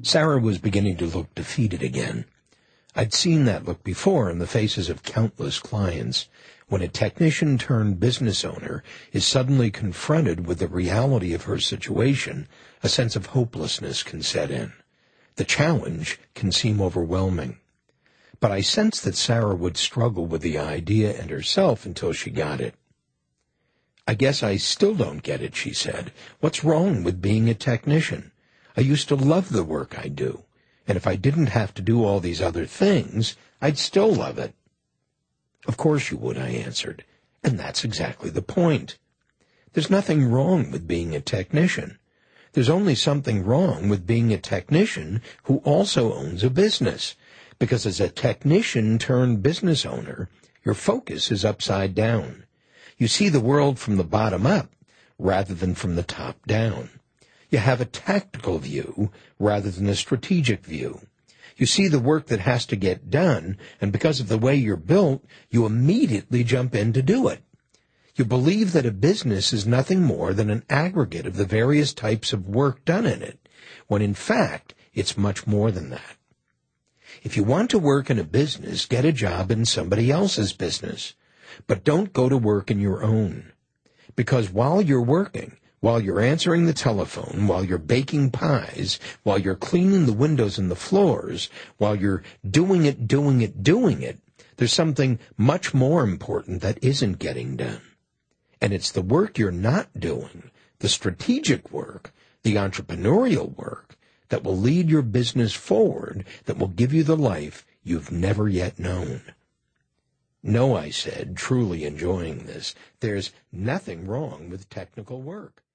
Sarah was beginning to look defeated again. I'd seen that look before in the faces of countless clients, when a technician-turned-business owner is suddenly confronted with the reality of her situation. A sense of hopelessness can set in. The challenge can seem overwhelming. But I sensed that Sarah would struggle with the idea and herself until she got it. "I guess I still don't get it," she said. "What's wrong with being a technician? I used to love the work I do, and if I didn't have to do all these other things, I'd still love it." "Of course you would," I answered, "and that's exactly the point. There's nothing wrong with being a technician. There's only something wrong with being a technician who also owns a business, because as a technician-turned-business owner, your focus is upside down. You see the world from the bottom up rather than from the top down. You have a tactical view rather than a strategic view. You see the work that has to get done, and because of the way you're built, you immediately jump in to do it. You believe that a business is nothing more than an aggregate of the various types of work done in it, when in fact it's much more than that. If you want to work in a business, get a job in somebody else's business, but don't go to work in your own. Because while you're working, while you're answering the telephone, while you're baking pies, while you're cleaning the windows and the floors, while you're doing it, there's something much more important that isn't getting done. And it's the work you're not doing, the strategic work, the entrepreneurial work, that will lead your business forward, that will give you the life you've never yet known." "No," I said, truly enjoying this, "there's nothing wrong with technical work."